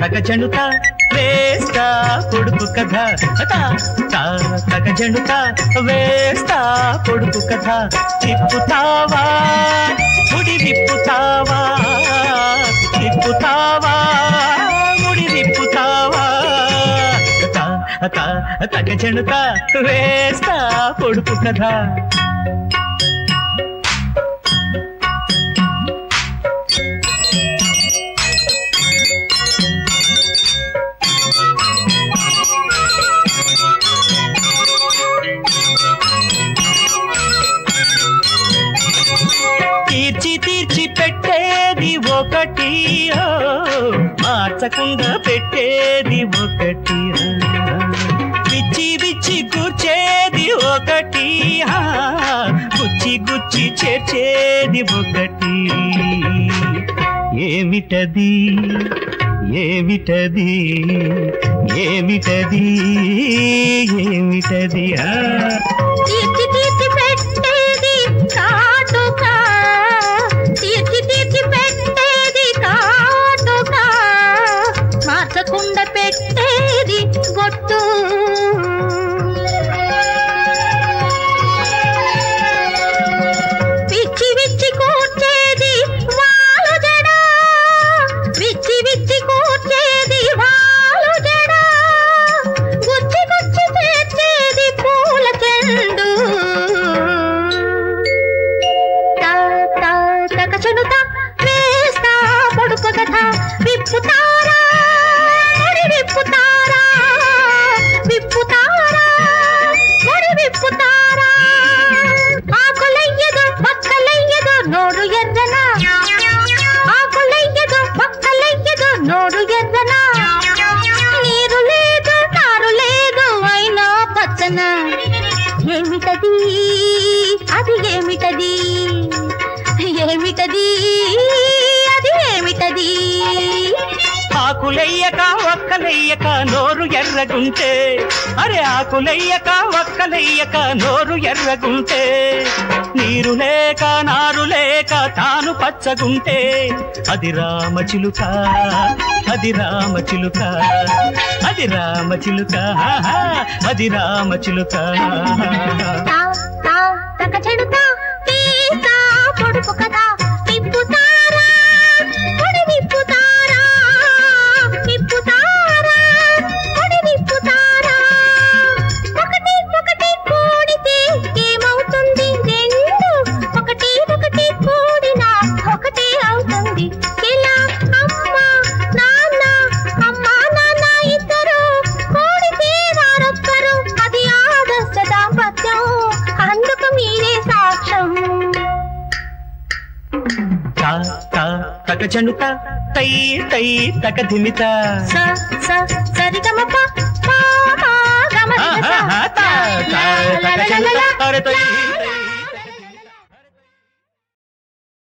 తగజనుత వేస్తా కొడుకు కథ తగజనుత వేస్తా కొడుకు కథ తిప్పుతావా ముడి విప్పుతావా తిప్పుతావా ముడి విప్పుతావా తగజనుత వేస్తా కొడుకు కథ తీర్చి తీర్చి పెట్టేది ఒకటి మార్చకుండా పెట్టేది ఒకటి విచ్చి విచ్చి కూర్చేది ఒకటి గుచ్చి గుచ్చి చేర్చేది ఒకటి ఏమిటది ఏమిటది ఏమిటది ఏమిటది తీర్చి తీర్చి పెట్టేది కాటుక తీర్చి తీర్చి పెట్టేది కాటుక మార్చకుండా పెట్టేది బొట్టు విచ్చి విచ్చి కూర్చేది వాలు జడ విచ్చి విచ్చి కూర్చేది వాలు జడ గుచ్చి గుచ్చి చేర్చేది పూల చెండు తగజనుత వేస్తా పొడుపు కథ విప్పుతారా ముడి విప్పుతారా విప్పుతారా ముడి విప్పుతారా ఆకులయ్యదు పక్కలయ్యదు నోరు ఎర్రన ఆకులయ్యదు పక్కలయ్యదు నోరు ఎర్రన నీరు లేదు నారు లేదు అయినా పచ్చన ఏమిటది అది ఏమిటది ఏమిటది అది ఏమిటది ఆకులయ్యక ఒక్కలయ్యక నోరు ఎర్రగుంటే అరే ఆకులయ్యక ఒక్కలయ్యక నోరు ఎర్రగుంటే నీరు లేక నారు లేక తాను పచ్చగుంటే అది రామచిలుక అది రామచిలుక అది రామచిలుక అది రామచిలుక తగజనుత తీస్తా పొడుపు కదా విప్పుతారా పొడి విప్పుతారా విప్పుతారా పొడి విప్పుతారా ఒకటి ఒకటి కూడితే ఏమవుతుంది రెండు ఒకటి ఒకటి కూడినా ఒకటి అవుతుంది ఇలా అమ్మ నాన్న అమ్మ నాన్న ఇద్దరు కూడితే వారొక్కరు అది ఆదర్శ దాంపత్యం అందుకు మీరే సాక్ష్యం తగజనుత తై తై తగధిమిత సరిగమప తగజనుత